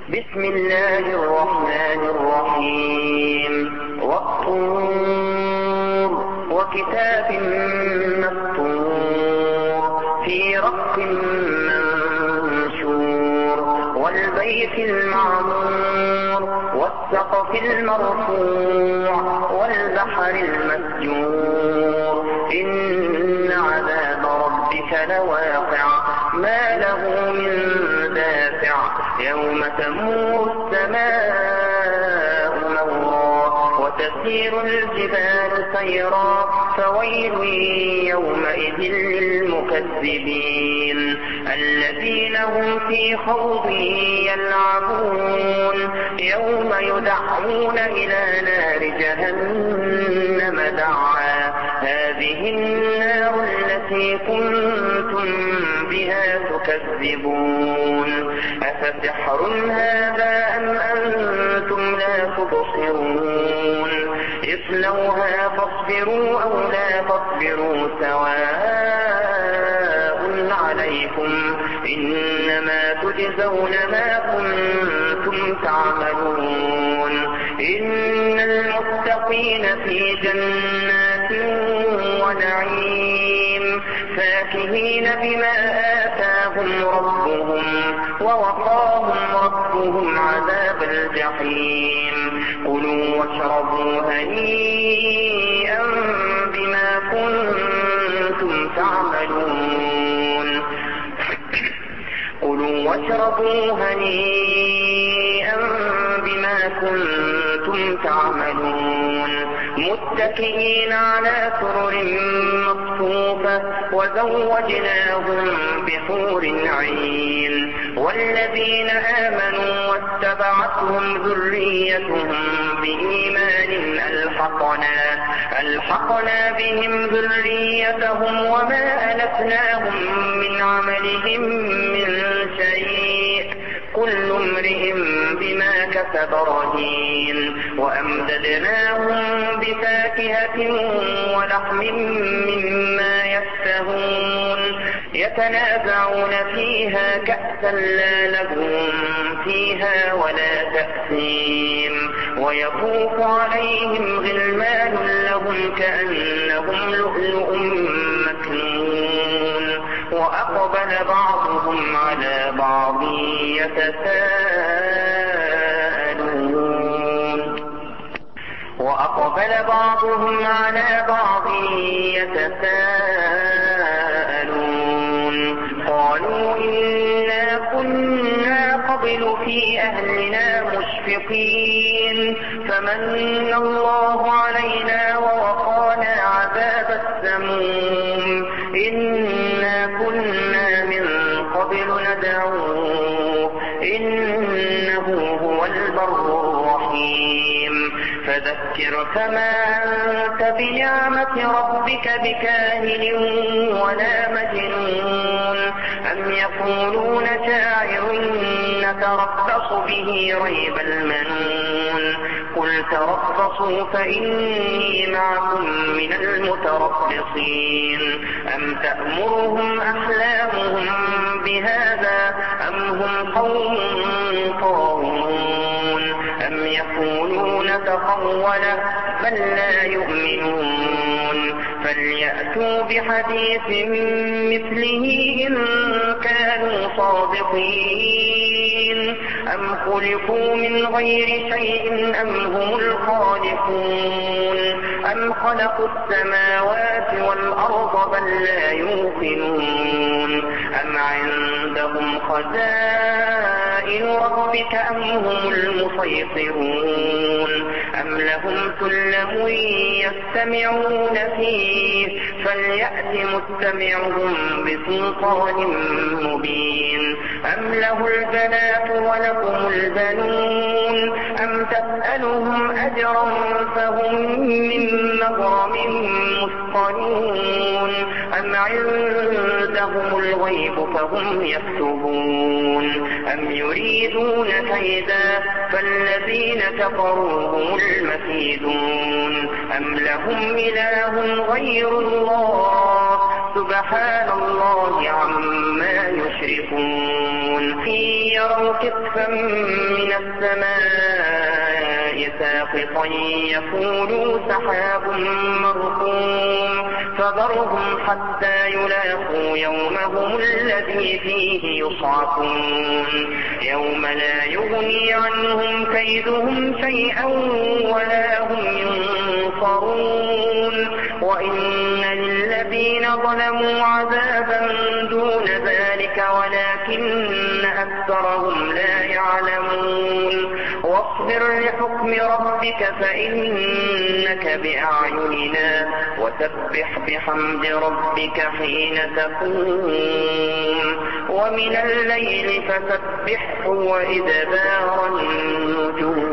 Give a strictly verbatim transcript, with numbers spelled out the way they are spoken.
بسم الله الرحمن الرحيم والطور وكتاب مسطور في رق منشور والبيت المعمور والسقف المرفوع والبحر المسجور إن عذاب ربك لواقع ما له من دافع يوم تمور السماء مورا وتسير الجبال سيرا فويل يومئذ للمكذبين الذين هم في خوض يلعبون يوم يدعون إلى نار جهنم دعا هذه النار التي كنتم بها تكذبون أفسحر هذا أم أنتم لا تبصرون اصلوها فاصبروا أو لا تصبروا سواء عليكم إنما تجزون ما كنتم تعملون إن المتقين في جنات ونعيم فاكهين بما آتاهم ربهم ووقاهم ربهم عذاب الجحيم كلوا واشربوا هنيئا بما كنتم تعملون كلوا واشربوا هنيئا بما كنتم تعملون متكئين على سرر مصفوفة وزوجناهم بحور عين والذين آمنوا واتبعتهم ذريتهم بإيمان ألحقنا ألحقنا بهم ذريتهم وما ألتناهم من عملهم من شيء كل امرئ بما كسب رهين وأمددناهم بفاكهة ولحم مما يشتهون يتنازعون فيها كأسا لا لغو فيها ولا تأثيم ويطوف عليهم غلمان لهم كأنهم لؤلؤ مكنون وأقبل بعضهم على بعض يتساءلون وأقبل بعضهم على بعض يتساءلون قالوا إنا كنا قبل في أهلنا مشفقين فمن الله علينا ووقانا عذاب السموم إنا كنا من قبل ندعوه إنه هو البر الرحيم فذكر فما أنت بنعمة ربك بكاهن ولا مجنون أم يقولون شاعر نتربص به ريب المنون قل تربصوا فإني معكم من المتربصين أم تأمرهم أحلامهم بهذا أم هم قوم طاغون أم يقولون تقوله بل لا يؤمنون فليأتوا بحديث مثله إن كانوا صادقين أم خلقوا من غير شيء أم هم الخالقون أم خلقوا السماوات والأرض بل لا يوقنون أم عندهم خزائن ربك أم هم المسيطرون أم لهم سلم يستمعون فيه فليأت مستمعهم بسلطان مبين أم له البنات ولكم البنون أم تسألهم أجرا فهم من مغرم مثقلون أم عندهم الغيب فهم يكتبون أم يريدون كيدا فالذين كفروا هم المكيدون أم لهم إله غير الله سبحان الله عما يشركون إن يروا كسفا من السماء ساقطا يقولوا سحاب مركوم فذرهم حتى يلاقوا يومهم الذي فيه يصعقون يوم لا يغني عنهم كيدهم شيئا ولا هم ينصرون وإن للذين ظلموا عذابا دون ذلك ولكن أكثرهم لا يعلمون واصبر لحكم ربك فإنك بأعيننا وسبح بحمد ربك حين تقوم ومن الليل فسبحه وإدبار النجوم